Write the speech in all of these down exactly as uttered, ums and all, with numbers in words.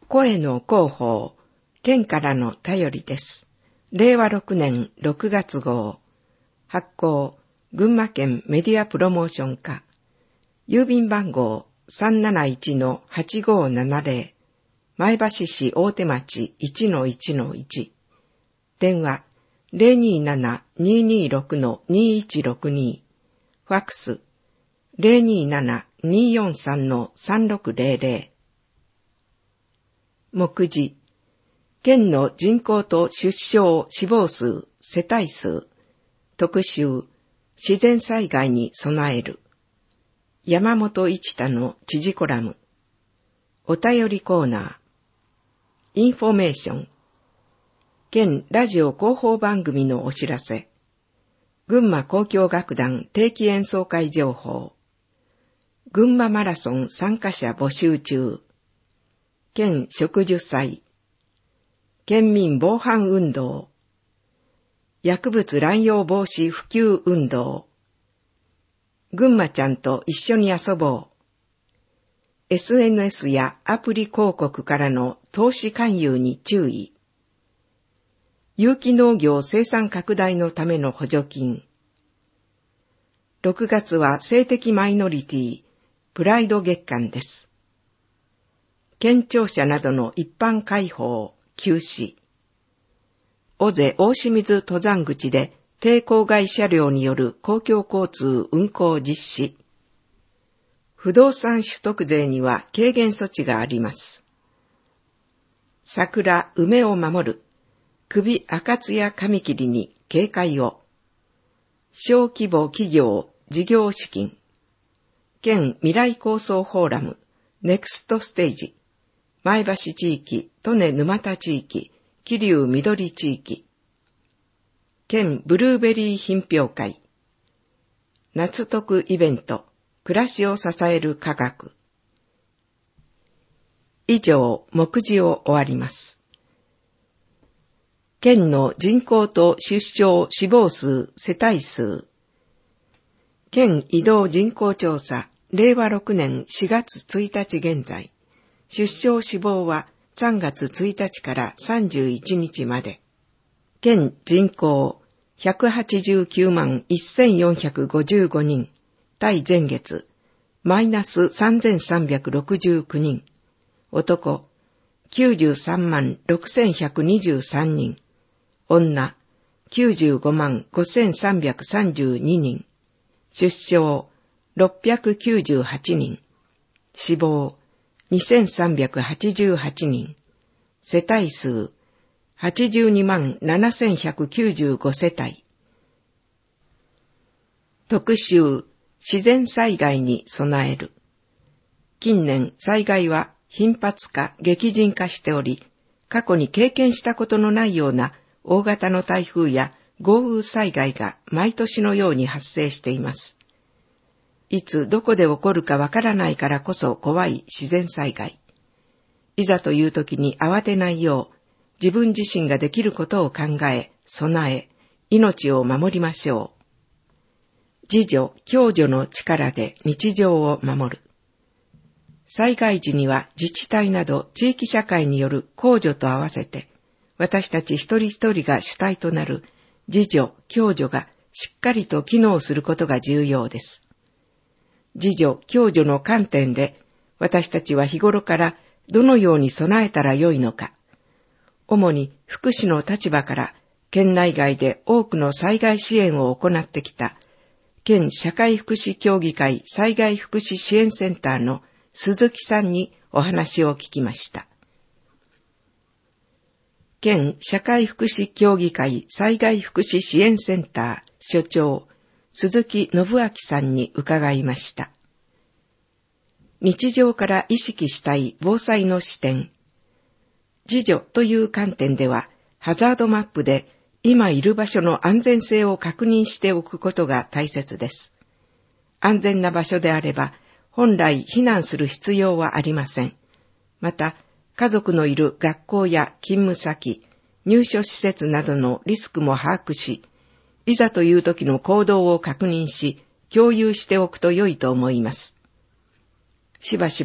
声の広報、県からの便りです。れいわろくねんろくがつ号。発行、群馬県メディアプロモーション課。郵便番号 さんなないちのはちごーななぜろ。前橋市大手町 いちのいちのいち。電話 ゼロにーなな にーにーろく にーいちろくに。ファックス ゼロにーなな にーよんさん さんろくぜろぜろ。目次、県の人口と出生死亡数、世帯数、特集、自然災害に備える。山本一太の知事コラム。お便りコーナー。インフォメーション。県ラジオ広報番組のお知らせ。群馬交響楽団定期演奏会情報。群馬マラソン参加者募集中。県植樹祭。県民防犯運動。薬物乱用防止普及運動。群馬ちゃんと一緒に遊ぼう。エスエヌエス やアプリ広告からの投資勧誘に注意。有機農業生産拡大のための補助金。ろくがつは性的マイノリティ、プライド月間です。県庁舎などの一般開放、休止。尾瀬大清水登山口で低公害車両による公共交通運行実施。不動産取得税には軽減措置があります。桜、梅を守る。首赤津や紙切りに警戒を。小規模企業事業資金。県未来構想フォーラム、ネクストステージ。前橋地域、利根沼田地域、桐生緑地域。県ブルーベリー品評会。夏特イベント、暮らしを支える科学。以上、目次を終わります。県の人口と出生死亡数、世帯数。県移動人口調査、れいわろくねんしがつついたち現在。出生死亡はさんがつついたちからさんじゅういちにちまで。県人口ひゃくはちじゅうきゅうまんせんよんひゃくごじゅうごにん。対前月、マイナスさんぜんさんびゃくろくじゅうきゅうにん。男、きゅうじゅうさんまんろくせんひゃくにじゅうさんにん。女、きゅうじゅうごまんごせんさんびゃくさんじゅうににん。出生、ろっぴゃくきゅうじゅうはちにん。死亡、にせんさんびゃくはちじゅうはちにん。世帯数、はちじゅうにまんななせんひゃくきゅうじゅうごせたい。特集、自然災害に備える。近年、災害は頻発化、激甚化しており、過去に経験したことのないような大型の台風や豪雨災害が毎年のように発生しています。いつどこで起こるかわからないからこそ怖い自然災害。いざという時に慌てないよう、自分自身ができることを考え、備え、命を守りましょう。自助、共助の力で日常を守る。災害時には自治体など地域社会による公助と合わせて、私たち一人一人が主体となる自助、共助がしっかりと機能することが重要です。自助、共助の観点で、私たちは日頃からどのように備えたらよいのか。主に福祉の立場から、県内外で多くの災害支援を行ってきた、県社会福祉協議会災害福祉支援センターの鈴木さんにお話を聞きました。県社会福祉協議会災害福祉支援センター所長、鈴木信明さんに伺いました。日常から意識したい防災の視点。自助という観点では、ハザードマップで今いる場所の安全性を確認しておくことが大切です。安全な場所であれば、本来避難する必要はありません。また、家族のいる学校や勤務先、入所施設などのリスクも把握し、いざという時の行動を確認し、共有しておくと良いと思います。しばしば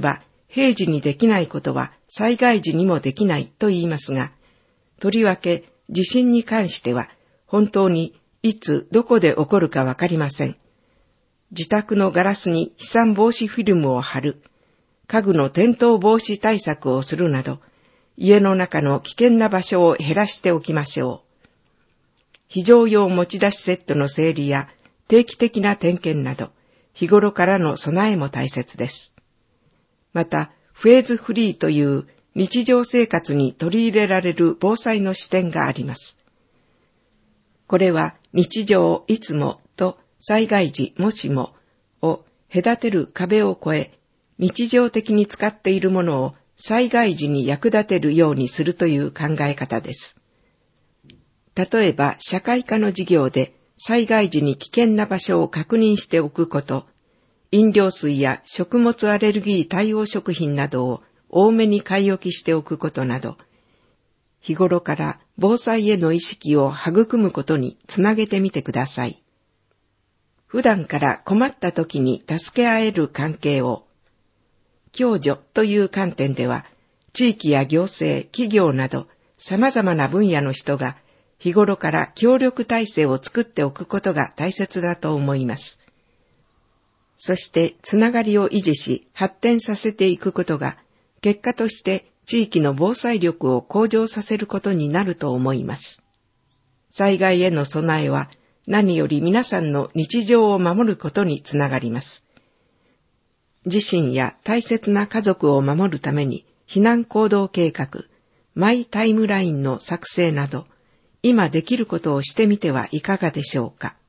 平時にできないことは災害時にもできないと言いますが、とりわけ地震に関しては本当にいつどこで起こるかわかりません。自宅のガラスに飛散防止フィルムを貼る、家具の転倒防止対策をするなど、家の中の危険な場所を減らしておきましょう。非常用持ち出しセットの整理や定期的な点検など、日頃からの備えも大切です。また、フェーズフリーという日常生活に取り入れられる防災の視点があります。これは日常いつもと災害時もしもを隔てる壁を越え、日常的に使っているものを災害時に役立てるようにするという考え方です。例えば社会科の授業で災害時に危険な場所を確認しておくこと、飲料水や食物アレルギー対応食品などを多めに買い置きしておくことなど、日頃から防災への意識を育むことにつなげてみてください。普段から困った時に助け合える関係を、共助という観点では、地域や行政、企業など様々な分野の人が日頃から協力体制を作っておくことが大切だと思います。そしてつながりを維持し発展させていくことが、結果として地域の防災力を向上させることになると思います。災害への備えは何より皆さんの日常を守ることにつながります。自身や大切な家族を守るために避難行動計画、マイタイムラインの作成など、今できることをしてみてはいかがでしょうか。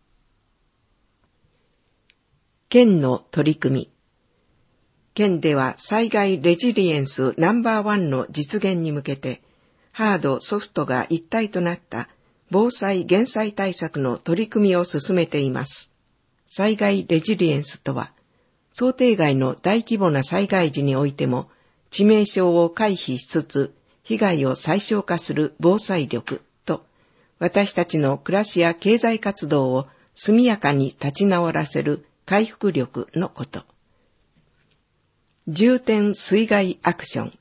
県の取り組み。県では災害レジリエンスナンバーワンの実現に向けて、ハード・ソフトが一体となった防災・減災対策の取り組みを進めています。災害レジリエンスとは、想定外の大規模な災害時においても、致命傷を回避しつつ、被害を最小化する防災力と、私たちの暮らしや経済活動を速やかに立ち直らせる回復力のこと。重点水害アクション。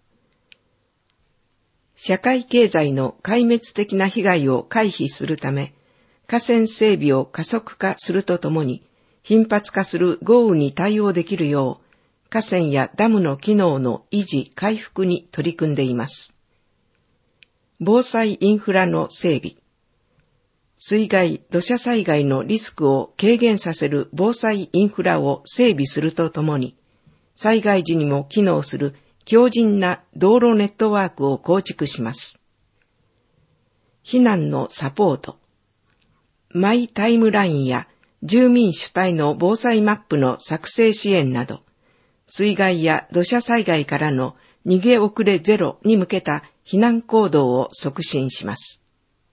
社会経済の壊滅的な被害を回避するため、河川整備を加速化するとともに、頻発化する豪雨に対応できるよう、河川やダムの機能の維持・回復に取り組んでいます。防災インフラの整備。水害・土砂災害のリスクを軽減させる防災インフラを整備するとともに、災害時にも機能する強靭な道路ネットワークを構築します。避難のサポート。マイタイムラインや住民主体の防災マップの作成支援など、水害や土砂災害からの逃げ遅れゼロに向けた避難行動を促進します。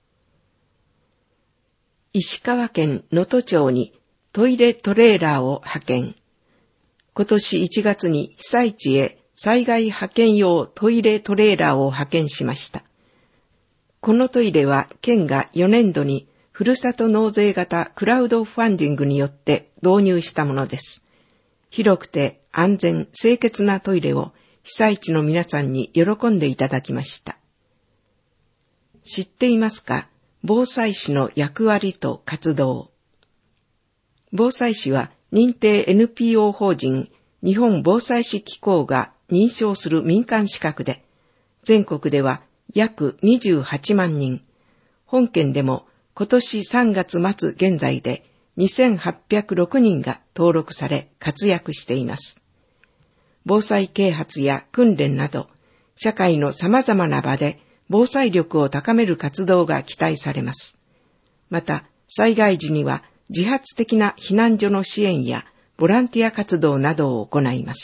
石川県能登町にトイレトレーラーを派遣。今年いちがつに被災地へ災害派遣用トイレトレーラーを派遣しました。このトイレは県がよねんどにふるさと納税型クラウドファンディングによって導入したものです。広くて安全、清潔なトイレを被災地の皆さんに喜んでいただきました。知っていますか？防災士の役割と活動。防災士は認定 エヌピーオー 法人日本防災士機構が認証する民間資格で、全国では約にじゅうはちまんにん、本県でも今年さんがつまつ現在でにせんはっぴゃくろくにんが登録され活躍しています。防災啓発や訓練など、社会の様々な場で防災力を高める活動が期待されます。また、災害時には自発的な避難所の支援やボランティア活動などを行います。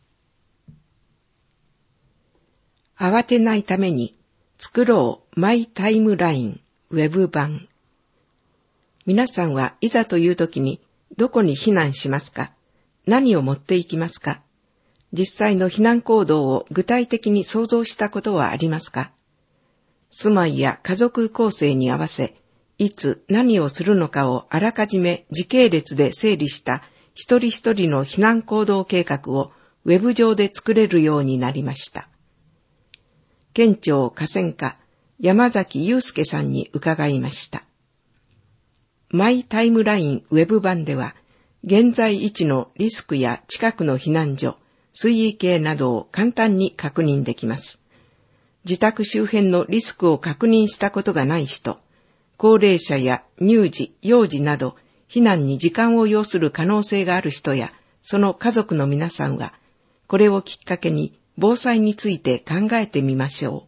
慌てないために作ろうマイタイムラインウェブ版。皆さんはいざという時にどこに避難しますか？何を持っていきますか？実際の避難行動を具体的に想像したことはありますか？住まいや家族構成に合わせ、いつ何をするのかをあらかじめ時系列で整理した一人一人の避難行動計画をウェブ上で作れるようになりました。県庁河川課山崎祐介さんに伺いました。マイタイムラインウェブ版では、現在位置のリスクや近くの避難所、水位計などを簡単に確認できます。自宅周辺のリスクを確認したことがない人、高齢者や乳児、幼児など避難に時間を要する可能性がある人やその家族の皆さんは、これをきっかけに防災について考えてみましょ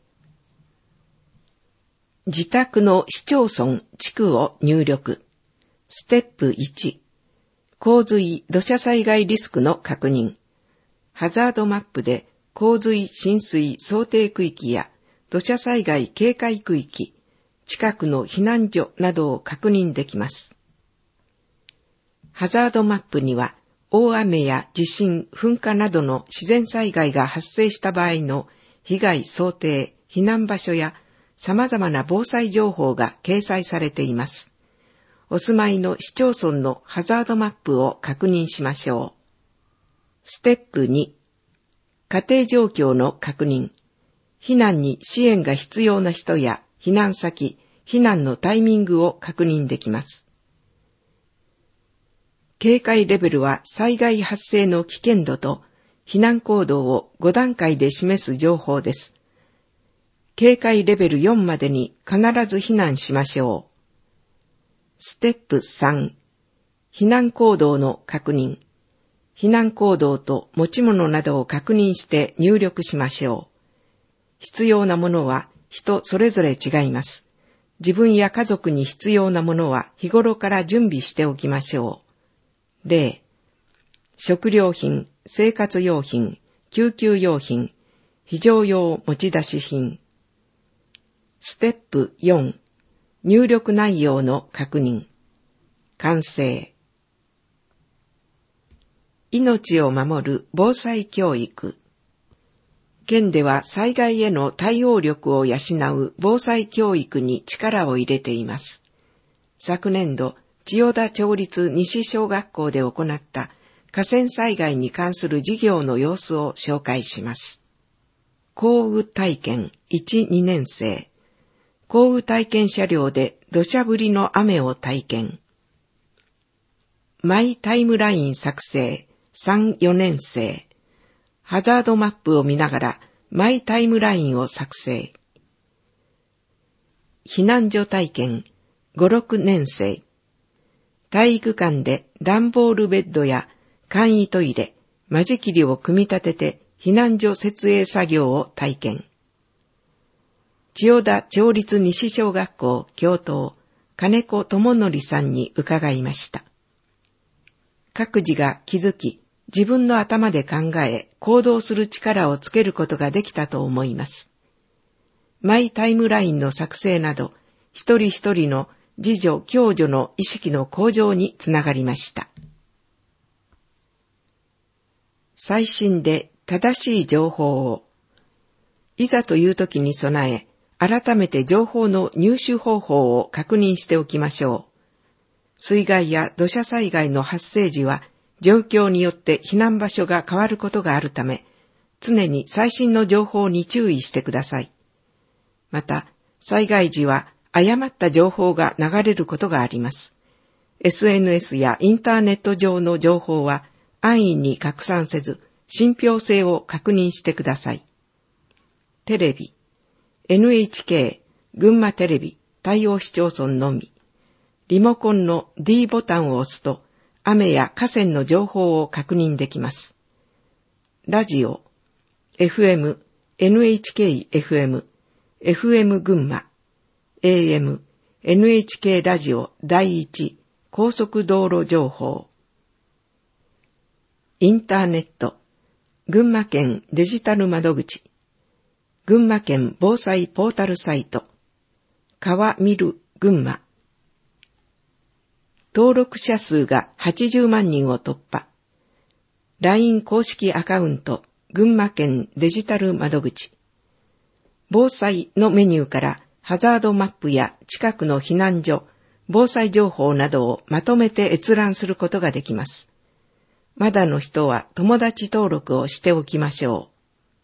う。自宅の市町村、地区を入力。ステップいち、洪水・土砂災害リスクの確認。ハザードマップで洪水・浸水想定区域や土砂災害警戒区域、近くの避難所などを確認できます。ハザードマップには、大雨や地震、噴火などの自然災害が発生した場合の被害想定、避難場所や様々な防災情報が掲載されています。お住まいの市町村のハザードマップを確認しましょう。ステップに、家庭状況の確認。避難に支援が必要な人や避難先、避難のタイミングを確認できます。警戒レベルは災害発生の危険度と避難行動をご段階で示す情報です。警戒レベルよんまでに必ず避難しましょう。ステップさん、避難行動の確認。避難行動と持ち物などを確認して入力しましょう。必要なものは人それぞれ違います。自分や家族に必要なものは日頃から準備しておきましょう。例、食料品、生活用品、救急用品、非常用持ち出し品。ステップよん、入力内容の確認。完成。命を守る防災教育。県では災害への対応力を養う防災教育に力を入れています。昨年度、千代田町立西小学校で行った河川災害に関する授業の様子を紹介します。降雨体験いち、にねん生。降雨体験車両で土砂降りの雨を体験。マイタイムライン作成さん、よねん生。ハザードマップを見ながらマイタイムラインを作成。避難所体験ご、ろくねん生。体育館で段ボールベッドや簡易トイレ、間仕切りを組み立てて避難所設営作業を体験。千代田町立西小学校教頭、金子智則さんに伺いました。各自が気づき、自分の頭で考え、行動する力をつけることができたと思います。マイタイムラインの作成など、一人一人の自助・共助の意識の向上につながりました。最新で正しい情報を。いざという時に備え、改めて情報の入手方法を確認しておきましょう。水害や土砂災害の発生時は、状況によって避難場所が変わることがあるため、常に最新の情報に注意してください。また、災害時は誤った情報が流れることがあります。エスエヌエス やインターネット上の情報は安易に拡散せず、信憑性を確認してください。テレビ、エヌエイチケー、群馬テレビ、対応市町村のみ。リモコンの ディー ボタンを押すと、雨や河川の情報を確認できます。ラジオ、エフエム、エヌエイチケー エフエム、エフエム 群馬、エーエム、エヌエイチケー ラジオだいいち、高速道路情報。インターネット、群馬県デジタル窓口、群馬県防災ポータルサイト、川見る群馬。登録者数がはちじゅうまんにんを突破。ライン 公式アカウント、群馬県デジタル窓口。防災のメニューからハザードマップや近くの避難所、防災情報などをまとめて閲覧することができます。 まだの人は友達登録をしておきましょう。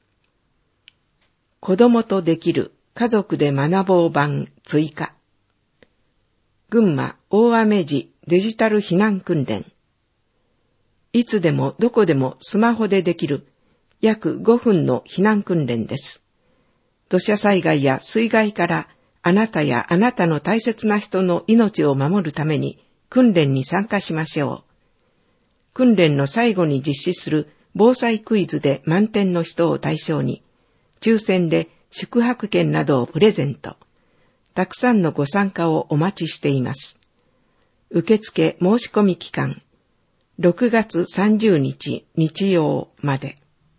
子供とできる家族で学ぼう版追加。群馬大雨時デジタル避難訓練。いつでもどこでもスマホでできる約ごふんの避難訓練です。土砂災害や水害からあなたやあなたの大切な人の命を守るために訓練に参加しましょう。訓練の最後に実施する防災クイズで満点の人を対象に、抽選で宿泊券などをプレゼント。たくさんのご参加をお待ちしています。受付申し込み期間、ろくがつさんじゅうにち日曜まで。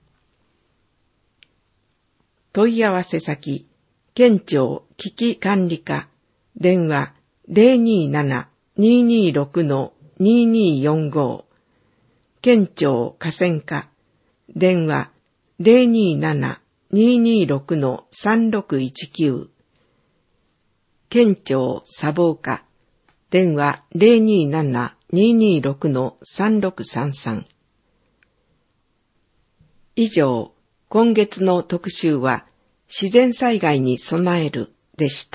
問い合わせ先、県庁危機管理課、電話 ゼロにーなな にーにーろく にーにーよんご、県庁河川課、電話 ゼロにーなな にーにーろく さんろくいちきゅう、県庁砂防課、電話 ゼロにーなな にーにーろく さんろくさんさん。以上、今月の特集は、自然災害に備えるでした。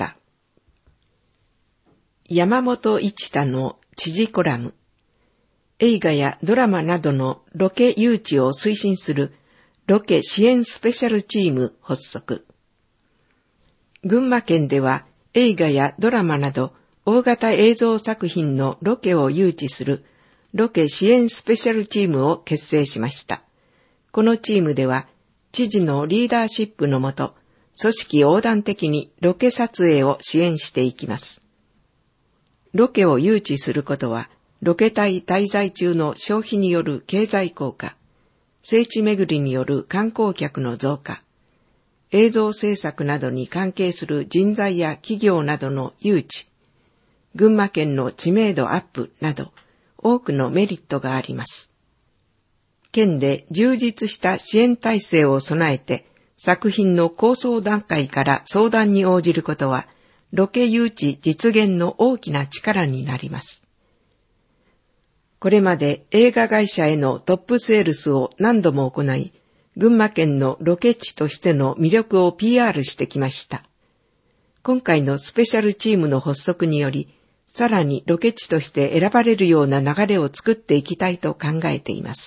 山本一太の知事コラム。映画やドラマなどのロケ誘致を推進するロケ支援スペシャルチーム発足。群馬県では映画やドラマなど大型映像作品のロケを誘致するロケ支援スペシャルチームを結成しました。このチームでは知事のリーダーシップのもと、組織横断的にロケ撮影を支援していきます。ロケを誘致することは、ロケ隊滞在中の消費による経済効果、聖地巡りによる観光客の増加、映像制作などに関係する人材や企業などの誘致、群馬県の知名度アップなど、多くのメリットがあります。県で充実した支援体制を備えて、作品の構想段階から相談に応じることは、ロケ誘致実現の大きな力になります。これまで映画会社へのトップセールスを何度も行い、群馬県のロケ地としての魅力を ピーアール してきました。今回のスペシャルチームの発足により、さらにロケ地として選ばれるような流れを作っていきたいと考えています。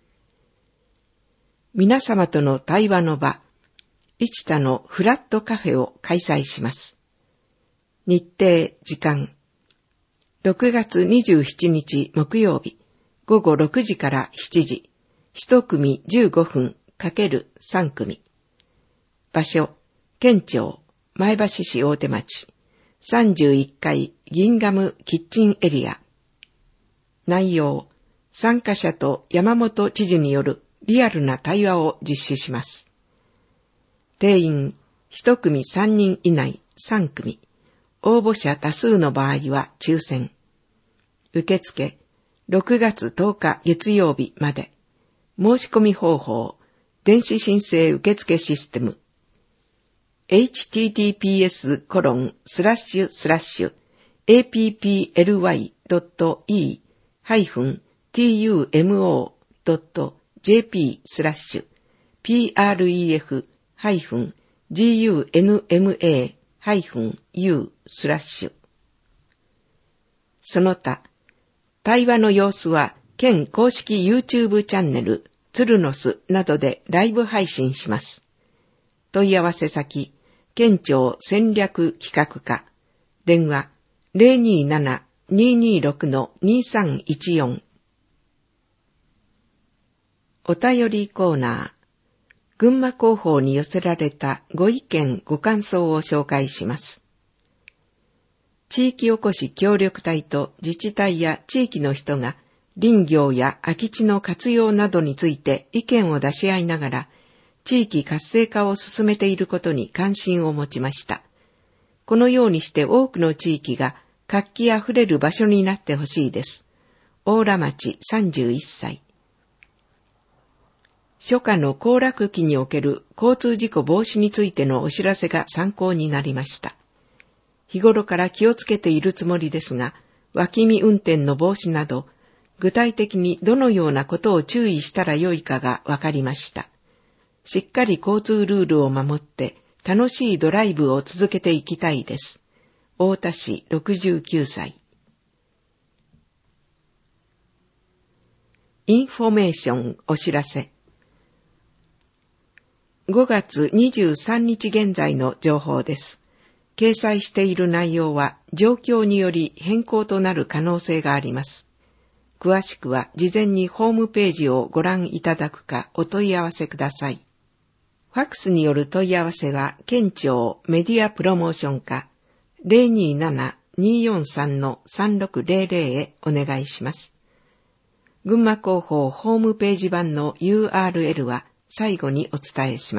皆様との対話の場、一太のフラットカフェを開催します。日程、時間、ろくがつにじゅうしちにち木曜日、ごごろくじからしちじ、一組じゅうごふん ×さん 組。場所、県庁、前橋市大手町、さんじゅういっかいギンガムキッチンエリア。内容、参加者と山本知事によるリアルな対話を実施します。定員、一組さんにん以内さん組。応募者多数の場合は抽選。受付、ろくがつとおか月曜日まで。申し込み方法、電子申請受付システム。エイチティーティーピーエスコロンスラッシュスラッシュエーピーピーエルワイドットイーハイフンティーユーエムオードットジェーピースラッシュピーアールイーエフハイフンジーユーエヌエムエーハイフンユースラッシュ。その他、対話の様子は県公式 YouTube チャンネルツルノスなどでライブ配信します。問い合わせ先、県庁戦略企画課、電話 ゼロにーなな にーにーろく にーさんいちよん。お便りコーナー。群馬広報に寄せられたご意見ご感想を紹介します。地域おこし協力隊と自治体や地域の人が林業や空き地の活用などについて意見を出し合いながら地域活性化を進めていることに関心を持ちました。このようにして多くの地域が活気あふれる場所になってほしいです。大良町さんじゅういっさい。初夏の行楽期における交通事故防止についてのお知らせが参考になりました。日頃から気をつけているつもりですが、脇見運転の防止など、 具体的にどのようなことを注意したらよいかがわかりました。しっかり交通ルールを守って楽しいドライブを続けていきたいです。太田市ろくじゅうきゅうさい。インフォメーションお知らせ。ごがつにじゅうさんにち現在の情報です。掲載している内容は状況により変更となる可能性があります。詳しくは事前にホームページをご覧いただくかお問い合わせください。ファックスによる問い合わせは県庁メディアプロモーション課 ゼロにーなな にーよんさん さんろくゼロゼロ へお願いします。群馬広報ホームページ版の ユーアールエル は最後にお伝えします。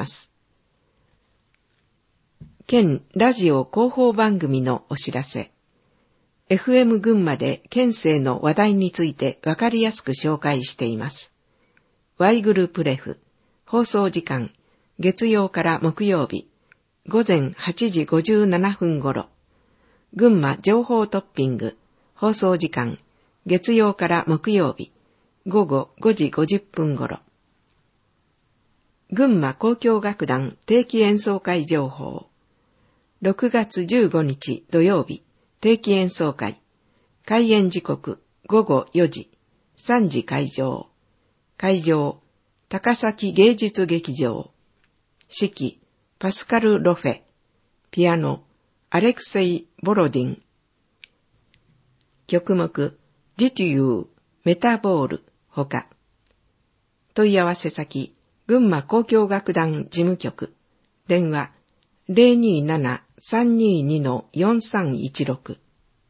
県ラジオ広報番組のお知らせ。エフエム 群馬で県政の話題についてわかりやすく紹介しています。Y グループレフ、放送時間、月曜から木曜日、午前はちじごじゅうななふん頃。群馬情報トッピング、放送時間、月曜から木曜日、午後ごじごじゅっぷん頃。群馬交響楽団定期演奏会情報。ろくがつじゅうごにち土曜日、定期演奏会。開演時刻、ごごよじ、さんじ会場。会場、高崎芸術劇場。指揮、パスカル・ロフェ。ピアノ、アレクセイ・ボロディン。曲目、ジテュー、メタボール、ほか。問い合わせ先、群馬交響楽団事務局。電話、ゼロにーなな さんにーに よんさんいちろく。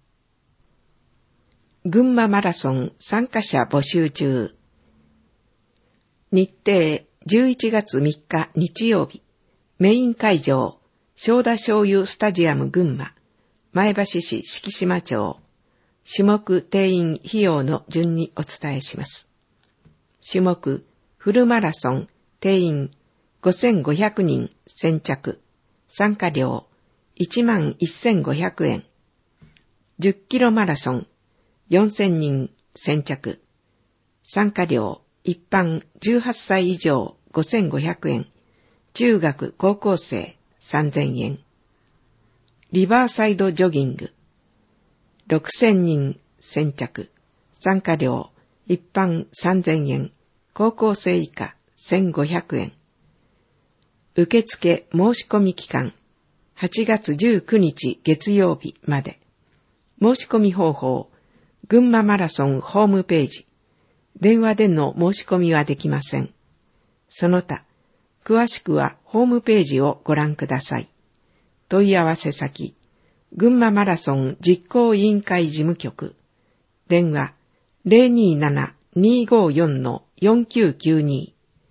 群馬マラソン参加者募集中。日程、じゅういちがつみっか日曜日。メイン会場、正田醤油スタジアム群馬。前橋市敷島町。種目、定員、費用の順にお伝えします。種目、フルマラソン、定員、ごせんごひゃくにん、先着。参加料、いちまんせんごひゃくえん。じゅっキロマラソン、よんせんにん、先着。参加料、一般じゅうはっさい以上ごせんごひゃくえん。中学高校生さんぜんえん。リバーサイドジョギング、ろくせんにん、先着。参加料、一般さんぜんえん。高校生以下せんごひゃくえん。受付申し込み期間、はちがつじゅうくにち月曜日まで。申し込み方法、群馬マラソンホームページ。電話での申し込みはできません。その他、詳しくはホームページをご覧ください。問い合わせ先、群馬マラソン実行委員会事務局。電話、ゼロにーなな にーごーよん よんきゅうきゅうに。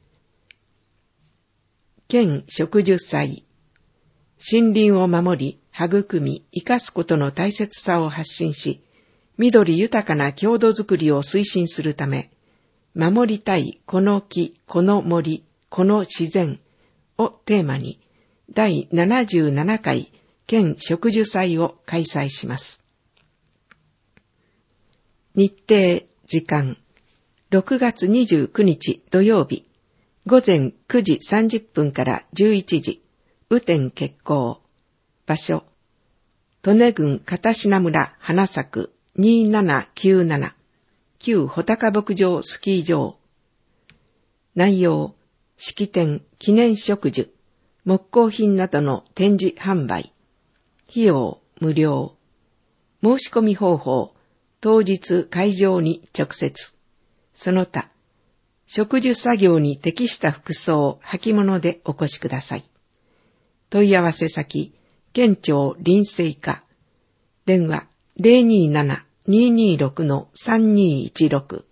県植樹祭。森林を守り、育み、生かすことの大切さを発信し、緑豊かな郷土づくりを推進するため、守りたいこの木、この森、この自然をテーマに、だいななじゅうななかい県植樹祭を開催します。日程、時間、ろくがつにじゅうくにち土曜日、午前くじさんじゅっぷんからじゅういちじ、雨天決行。場所、利根郡片品村花咲くにーななきゅうなな、旧穂高牧場スキー場。内容、式典、記念植樹、木工品などの展示販売。費用、無料。申し込み方法、当日会場に直接。その他、植樹作業に適した服装、履物でお越しください。問い合わせ先、県庁林政課。電話、ゼロにーなな にーにーろく さんにーいちろく。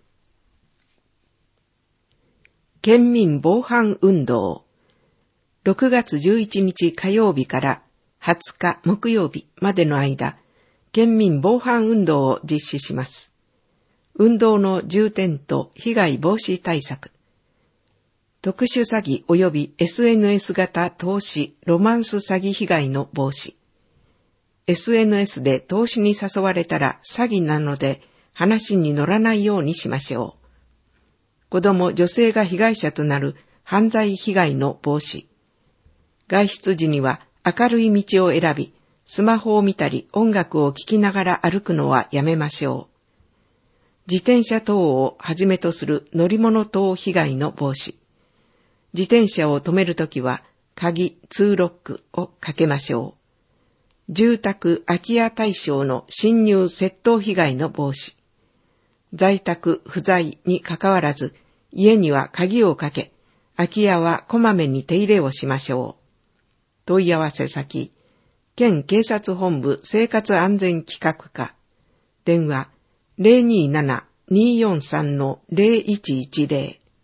県民防犯運動。ろくがつじゅういちにち火曜日からはつか木曜日までの間、県民防犯運動を実施します。運動の重点と被害防止対策。特殊詐欺及び エスエヌエス 型投資ロマンス詐欺被害の防止。エスエヌエス で投資に誘われたら詐欺なので話に乗らないようにしましょう。子供、女性が被害者となる犯罪被害の防止。外出時には明るい道を選び、スマホを見たり音楽を聴きながら歩くのはやめましょう。自転車等をはじめとする乗り物等被害の防止。自転車を止めるときは鍵、通ロックをかけましょう。住宅、空き家対象の侵入窃盗被害の防止。在宅、不在にかかわらず、家には鍵をかけ、空き家はこまめに手入れをしましょう。問い合わせ先、県警察本部生活安全企画課。電話 ゼロにーなな にーよんさん ゼロいちいちゼロ。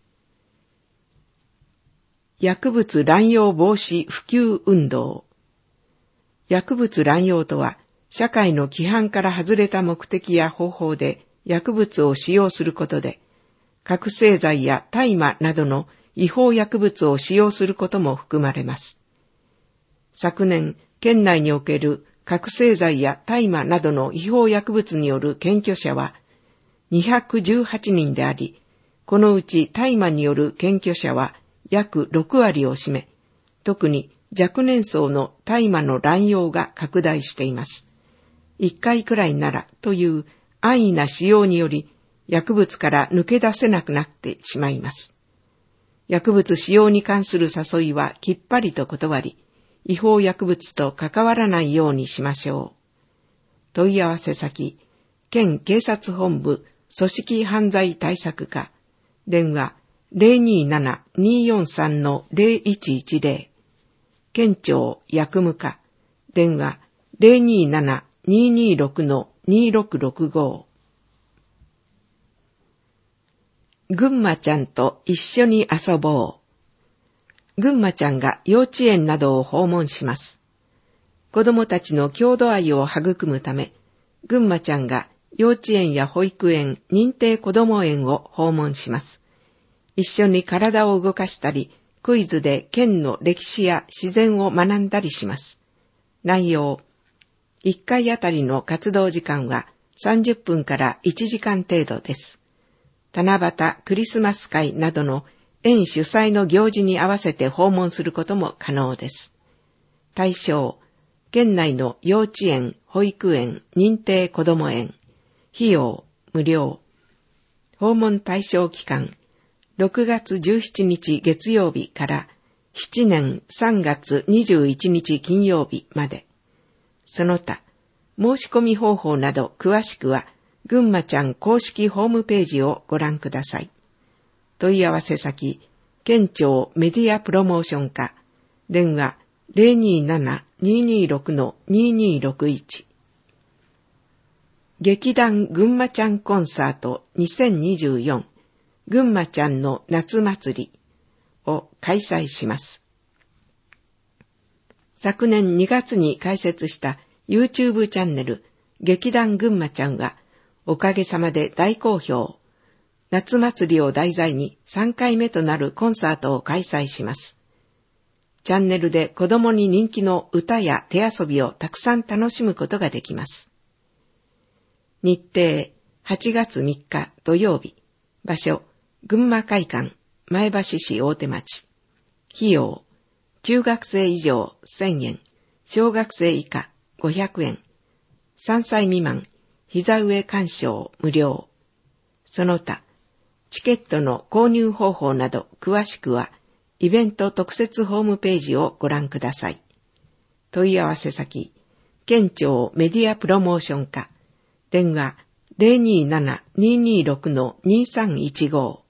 薬物乱用防止普及運動。薬物乱用とは、社会の規範から外れた目的や方法で薬物を使用することで、覚醒剤や大麻などの違法薬物を使用することも含まれます。昨年、県内における覚醒剤や大麻などの違法薬物による検挙者はにひゃくじゅうはちにんであり、このうち大麻による検挙者は約ろくわりを占め、特に若年層の大麻の乱用が拡大しています。一回くらいならという安易な使用により、薬物から抜け出せなくなってしまいます。薬物使用に関する誘いはきっぱりと断り、違法薬物と関わらないようにしましょう。問い合わせ先、県警察本部組織犯罪対策課。電話 ゼロにーなな にーよんさん ゼロいちいちゼロ。県庁薬務課。電話 ゼロにーなな にーにーろく にーろくろくご。ぐんまちゃんと一緒に遊ぼう。ぐんまちゃんが幼稚園などを訪問します。子供たちの郷土愛を育むため、ぐんまちゃんが幼稚園や保育園、認定こども園を訪問します。一緒に体を動かしたり、クイズで県の歴史や自然を学んだりします。内容、いっかいあたりの活動時間はさんじゅっぷんからいちじかん程度です。七夕、クリスマス会などの園主催の行事に合わせて訪問することも可能です。対象、県内の幼稚園、保育園、認定こども園。費用、無料。訪問対象期間、ろくがつじゅうしちにち月曜日からしちねんさんがつにじゅういちにち金曜日まで。その他、申し込み方法など詳しくは、ぐんまちゃん公式ホームページをご覧ください。問い合わせ先、県庁メディアプロモーション課。電話 ゼロにーなな にーにーろく にーにーろくいち。劇団ぐんまちゃんコンサートにせんにじゅうよんぐんまちゃんの夏祭りを開催します。昨年にがつに開設した YouTube チャンネル劇団ぐんまちゃんはおかげさまで大好評。夏祭りを題材にさんかいめとなるコンサートを開催します。チャンネルで子供に人気の歌や手遊びをたくさん楽しむことができます。日程、はちがつみっか土曜日。場所、群馬会館、前橋市大手町。費用、中学生以上せんえん、小学生以下ごひゃくえん。さんさい未満、膝上鑑賞無料。その他、チケットの購入方法など詳しくは、イベント特設ホームページをご覧ください。問い合わせ先、県庁メディアプロモーション課。電話 ゼロにーなな にーにーろく にーさんいちご。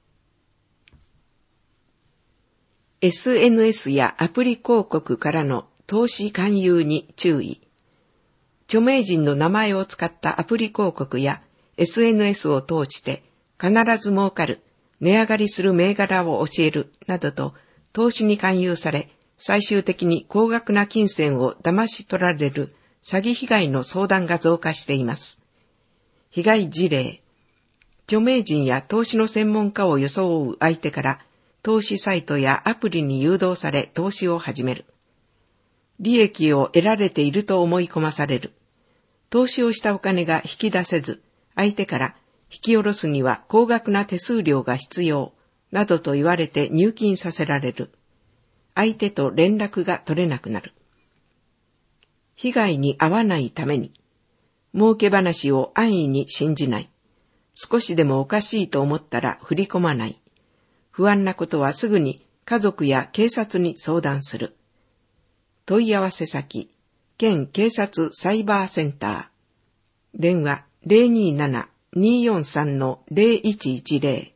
エスエヌエス やアプリ広告からの投資勧誘に注意。著名人の名前を使ったアプリ広告や エスエヌエス を通して必ず儲かる、値上がりする銘柄を教えるなどと投資に勧誘され、最終的に高額な金銭を騙し取られる詐欺被害の相談が増加しています。被害事例。著名人や投資の専門家を装う相手から投資サイトやアプリに誘導され投資を始める。利益を得られていると思い込まされる。投資をしたお金が引き出せず、相手から引き下ろすには高額な手数料が必要、などと言われて入金させられる。相手と連絡が取れなくなる。被害に遭わないために、儲け話を安易に信じない。少しでもおかしいと思ったら振り込まない。不安なことはすぐに家族や警察に相談する。問い合わせ先、県警察サイバーセンター。電話 ゼロにーなな にーよんさん ゼロいちいちゼロ。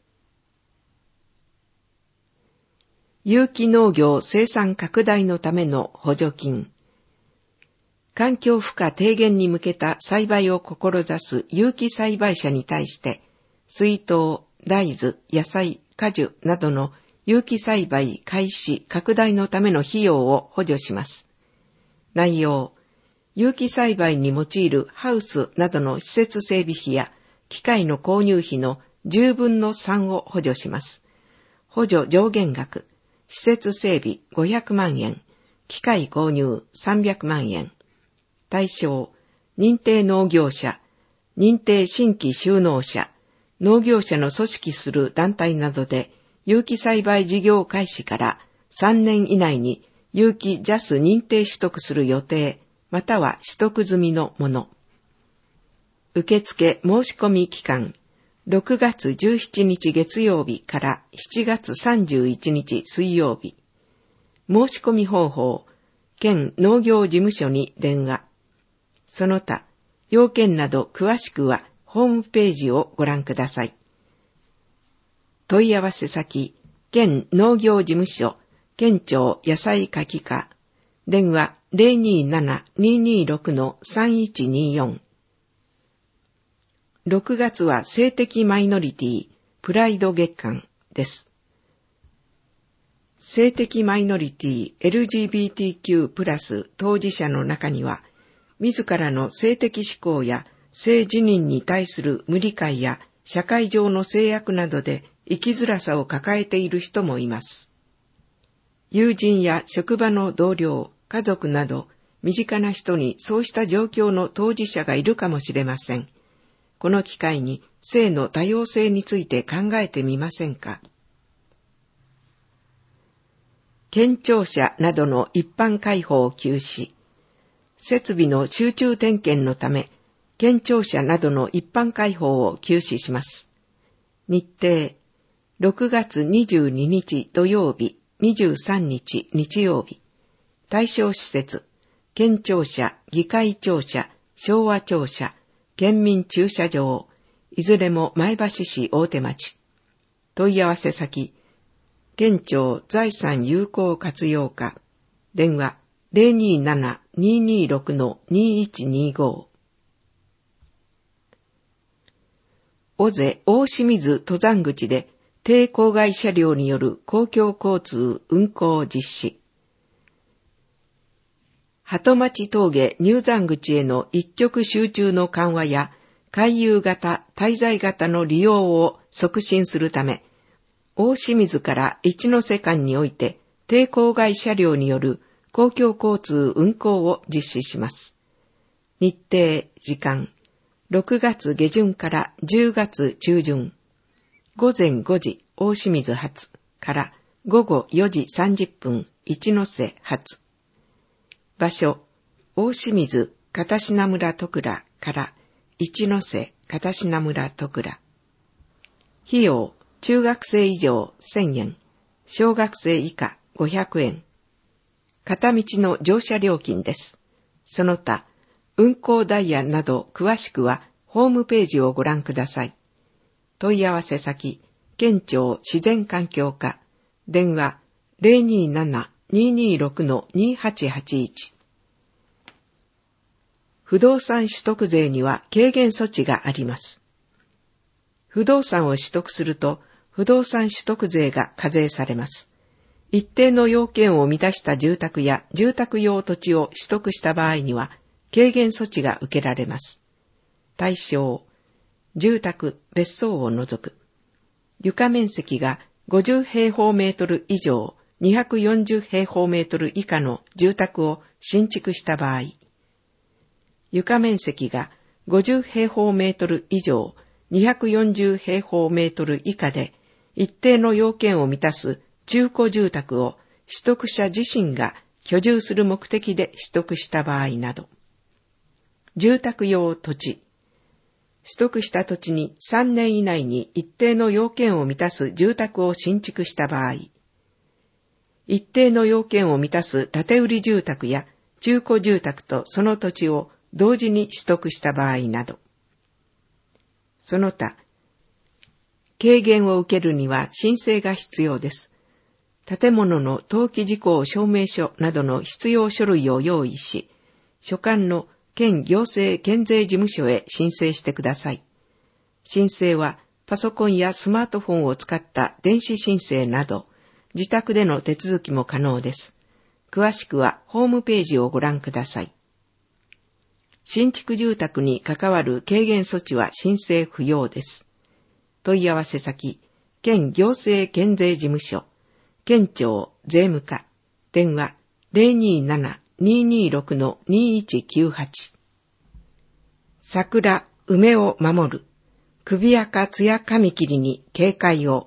有機農業生産拡大のための補助金。環境負荷低減に向けた栽培を志す有機栽培者に対して、水筒、大豆、野菜、果樹などの有機栽培開始拡大のための費用を補助します。内容、有機栽培に用いるハウスなどの施設整備費や機械の購入費のじゅうぶんのさんを補助します。補助上限額、施設整備ごひゃくまんえん、機械購入さんびゃくまんえん。対象、認定農業者、認定新規就農者、農業者の組織する団体などで、有機栽培事業開始からさんねん以内に有機ジャス認定取得する予定、または取得済みのもの。受付申し込み期間、ろくがつじゅうしちにち月曜日からしちがつさんじゅういちにち水曜日。申し込み方法、県農業事務所に電話。その他、要件など詳しくはホームページをご覧ください。問い合わせ先、県農業事務所、県庁野菜課期課、電話 ゼロにーなな にーにーろく さんいちにーよん。ろくがつは性的マイノリティ、プライド月間です。性的マイノリティ エルジービーティーキュー プラス当事者の中には、自らの性的指向や性自認に対する無理解や社会上の制約などで生きづらさを抱えている人もいます。友人や職場の同僚、家族など身近な人にそうした状況の当事者がいるかもしれません。この機会に性の多様性について考えてみませんか。県庁舎などの一般開放休止。設備の集中点検のため、県庁舎などの一般開放を休止します。日程、ろくがつにじゅうににち土曜日、にじゅうさんにち日曜日。対象施設、県庁舎、議会庁舎、昭和庁舎、県民駐車場、いずれも前橋市大手町。問い合わせ先、県庁財産有効活用課、電話 ゼロにーなな にーにーろく にーいちにーご。尾瀬大清水登山口で低郊外車両による公共交通運行実施。鳩町峠入山口への一極集中の緩和や回遊型、滞在型の利用を促進するため、大清水から一ノ瀬間において低郊外車両による公共交通運行を実施します。日程、時間、ろくがつげじゅんからじゅうがつちゅうじゅん。ごぜんごじ大清水発からごごよじさんじゅっぷん一ノ瀬発。場所、大清水片品村戸倉から一ノ瀬片品村戸倉。費用、中学生以上せんえん、小学生以下ごひゃくえん。片道の乗車料金です。その他、運行ダイヤなど詳しくはホームページをご覧ください。問い合わせ先、県庁自然環境課、電話 ゼロにーなな にーにーろく にーはちはちいち。不動産取得税には軽減措置があります。不動産を取得すると、不動産取得税が課税されます。一定の要件を満たした住宅や住宅用土地を取得した場合には、軽減措置が受けられます。対象、住宅、別荘を除く。床面積がごじゅうへいほうメートル以上、にひゃくよんじゅうへいほうメートル以下の住宅を新築した場合。床面積がごじゅうへいほうメートル以上、 にひゃくよんじゅうへいほうメートル以下で一定の要件を満たす中古住宅を取得者自身が居住する目的で取得した場合など。住宅用土地。取得した土地にさんねん以内に一定の要件を満たす住宅を新築した場合。一定の要件を満たす建て売り住宅や中古住宅とその土地を同時に取得した場合など。その他、軽減を受けるには申請が必要です。建物の登記事項証明書などの必要書類を用意し、所管の県行政県税事務所へ申請してください。申請はパソコンやスマートフォンを使った電子申請など、自宅での手続きも可能です。詳しくはホームページをご覧ください。新築住宅に関わる軽減措置は申請不要です。問い合わせ先、県行政県税事務所、県庁税務課、電話 ゼロにーなな にーにーろく にーいちきゅうはち。桜、梅を守る、首垢つや紙切りに警戒を。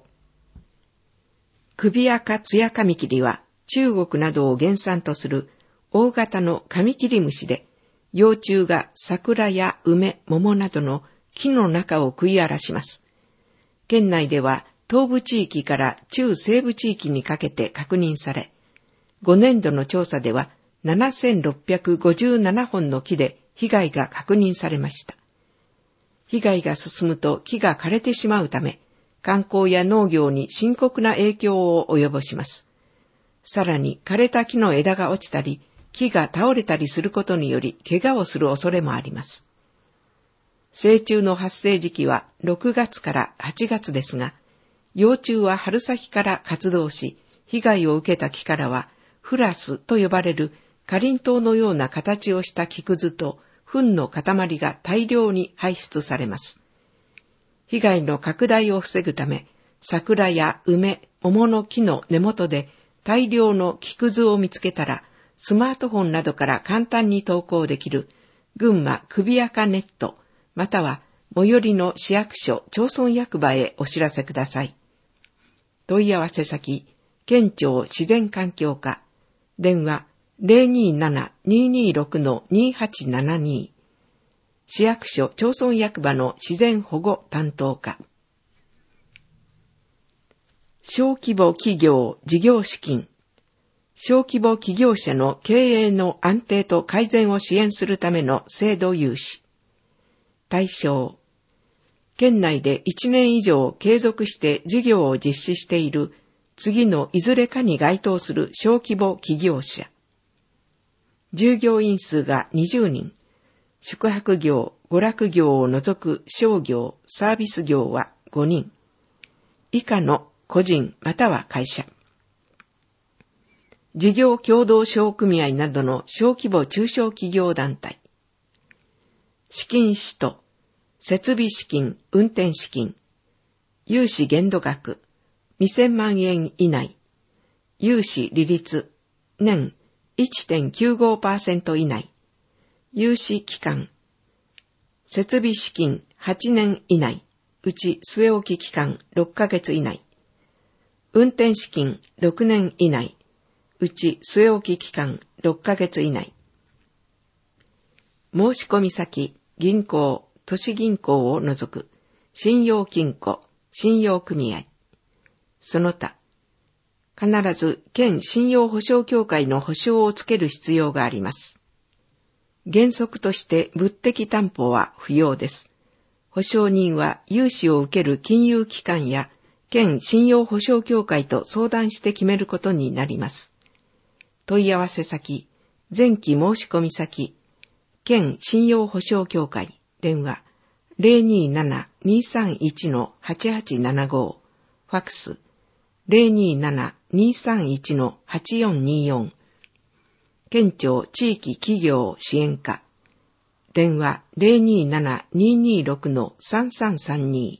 首垢つや紙切りは中国などを原産とする大型のカミキリムシで、幼虫が桜や梅、桃などの木の中を食い荒らします。県内では東部地域から中西部地域にかけて確認され、ごねんどの調査ではななせんろっぴゃくごじゅうななほんの木で被害が確認されました。被害が進むと木が枯れてしまうため、観光や農業に深刻な影響を及ぼします。さらに枯れた木の枝が落ちたり、木が倒れたりすることにより怪我をする恐れもあります。成虫の発生時期はろくがつからはちがつですが、幼虫は春先から活動し、被害を受けた木からはフラスと呼ばれるかりんとうのような形をした木くずと糞の塊が大量に排出されます。被害の拡大を防ぐため、桜や梅、桃の木の根元で大量の木くずを見つけたら、スマートフォンなどから簡単に投稿できる群馬首垢ネット、または最寄りの市役所、町村役場へお知らせください。問い合わせ先、県庁自然環境課、電話 ゼロにーなな にーにーろく にーはちななにー、市役所、町村役場の自然保護担当課。小規模企業事業資金。小規模企業者の経営の安定と改善を支援するための制度融資。対象。県内でいちねん以上継続して事業を実施している次のいずれかに該当する小規模企業者。従業員数がにじゅうにん。宿泊業、娯楽業を除く商業、サービス業はごにん。以下の個人または会社。事業協同商組合などの小規模中小企業団体。資金使途、設備資金、運転資金、融資限度額、にせんまんえん以内、融資利率、年 いってんきゅうごパーセント 以内、融資期間、設備資金はちねん以内、うち据え置き期間ろっかげつ以内、運転資金ろくねん以内、うち据え置き期間ろっかげつ以内。申込先、銀行、都市銀行を除く、信用金庫、信用組合。その他、必ず県信用保証協会の保証をつける必要があります。原則として物的担保は不要です。保証人は融資を受ける金融機関や県信用保証協会と相談して決めることになります。問い合わせ先、前期申込先、県信用保証協会、電話 ゼロにーなな にーさんいち はちはちななご、ファクス ゼロにーなな にーさんいち はちよんにーよん、県庁地域企業支援課、電話 ゼロにーなな にーにーろく さんさんさんに、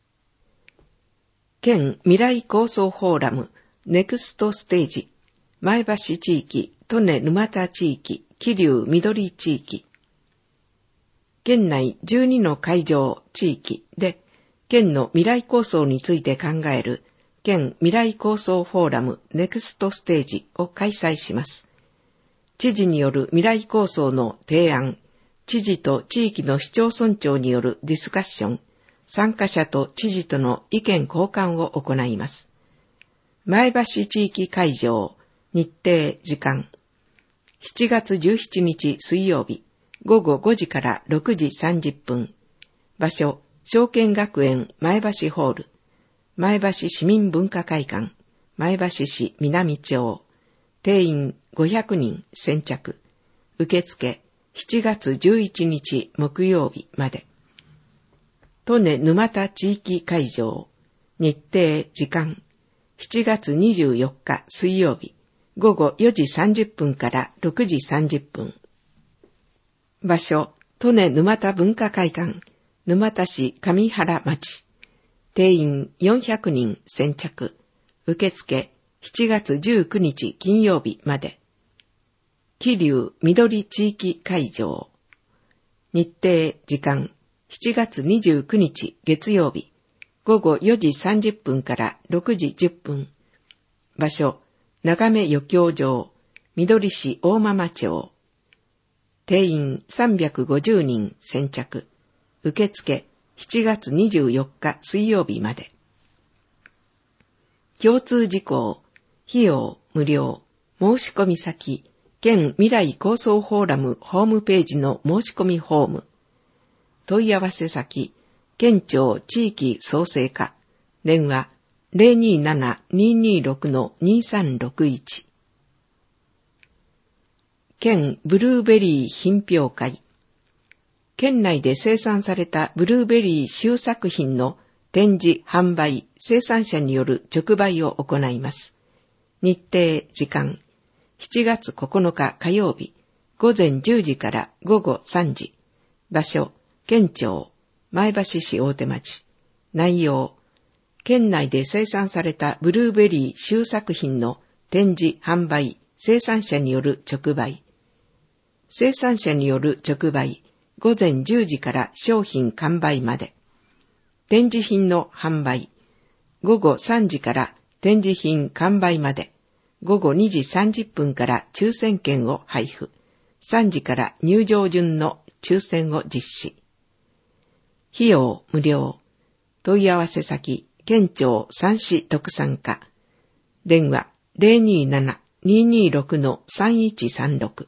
県未来構想フォーラムネクストステージ、前橋地域、利根沼田地域、桐生緑地域。県内じゅうにの会場地域で県の未来構想について考える県未来構想フォーラムネクストステージを開催します。知事による未来構想の提案、知事と地域の市町村長によるディスカッション、参加者と知事との意見交換を行います。前橋地域会場、日程、時間。しちがつじゅうしちにち水曜日、ごごごじからろくじさんじゅっぷん。場所、証券学園前橋ホール。前橋市民文化会館、前橋市南町。定員ごひゃくにん先着。受付、しちがつじゅういちにち木曜日まで。利根沼田地域会場、日程、時間。しちがつにじゅうよっか水曜日、ごごよじさんじゅっぷんからろくじさんじゅっぷん。場所、利根沼田文化会館、沼田市上原町。定員よんひゃくにん先着。受付、しちがつじゅうくにち金曜日まで。桐生緑地域会場。日程、時間、しちがつにじゅうくにち月曜日、ごごよじさんじゅっぷんからろくじじゅっぷん。場所、長目余興場、緑市大間町。定員さんびゃくごじゅうにん先着。受付、しちがつにじゅうよっか水曜日まで。共通事項、費用無料、申し込み先、県未来構想フォーラムホームページの申し込みフォーム。問い合わせ先、県庁地域創生課、電話 ゼロにーなな にーにーろく にーさんろくいち。県ブルーベリー品評会。県内で生産されたブルーベリー収作品の展示、販売、生産者による直売を行います。日程、時間、しちがつここのか火曜日、ごぜんじゅうじからごごさんじ。場所、県庁、前橋市大手町。内容、県内で生産されたブルーベリー収作品の展示、販売、生産者による直売。生産者による直売、ごぜんじゅうじから商品完売まで。展示品の販売、ごごさんじから展示品完売まで。ごごにじさんじゅっぷんから抽選券を配布。さんじから入場順の抽選を実施。費用無料。問い合わせ先、県庁山市特産課。電話 ゼロにーなな にーにーろく さんいちさんろく。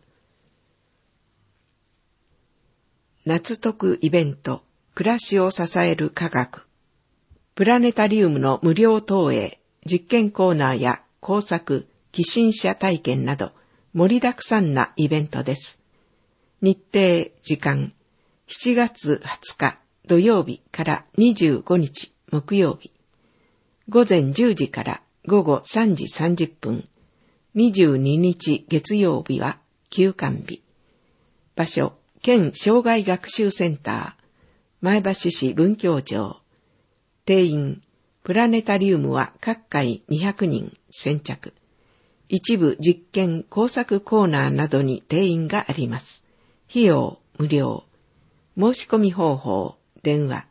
夏特イベント、暮らしを支える科学。プラネタリウムの無料投影、実験コーナーや工作、寄進者体験など盛りだくさんなイベントです。日程、時間、しちがつはつか土曜日からにじゅうごにち木曜日。ごぜんじゅうじからごごさんじさんじゅっぷん。にじゅうににち月曜日は休館日。場所、県障害学習センター、前橋市文教場。定員、プラネタリウムは各回にひゃくにん先着。一部実験工作コーナーなどに定員があります。費用無料。申し込み方法、電話。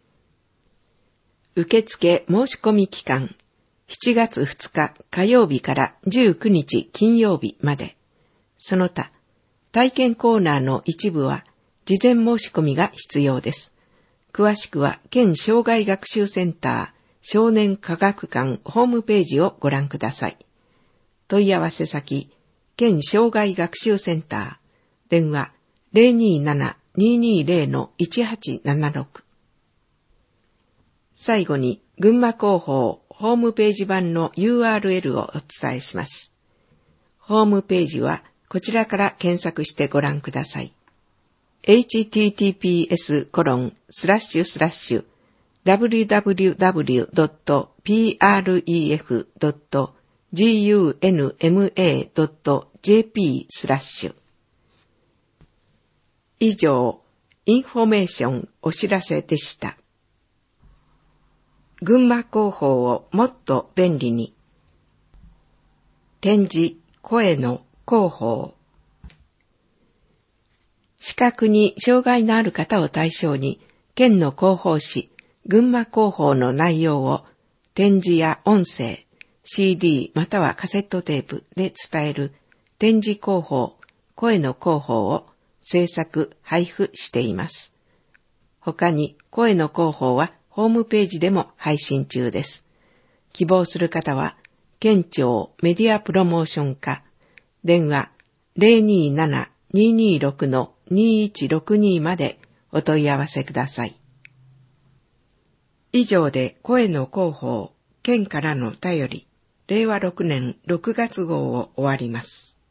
受付申し込み期間、しちがつふつか火曜日からじゅうくにち金曜日まで。その他、体験コーナーの一部は事前申し込みが必要です。詳しくは県障害学習センター少年科学館ホームページをご覧ください。問い合わせ先、県障害学習センター、電話 ゼロにーなな にーにーぜろ いちはちななろく。最後に、群馬広報ホームページ版の ユーアールエル をお伝えします。ホームページはこちらから検索してご覧ください。エイチティーティーピーエスコロンスラッシュスラッシュダブリューダブリューダブリュードットプレフドットグンマドットジェーピー スラッシュ。以上、インフォメーションお知らせでした。群馬広報をもっと便利に。展示、声の広報。視覚に障害のある方を対象に、県の広報誌、 群馬広報の内容を展示や音声、シーディー またはカセットテープで伝える展示広報、声の広報を制作、配布しています。他に声の広報はホームページでも配信中です。希望する方は、県庁メディアプロモーション課、電話 ゼロにーなな にーにーろく にーいちろくに までお問い合わせください。以上で声の広報、県からの便り、れいわろくねんろくがつ号を終わります。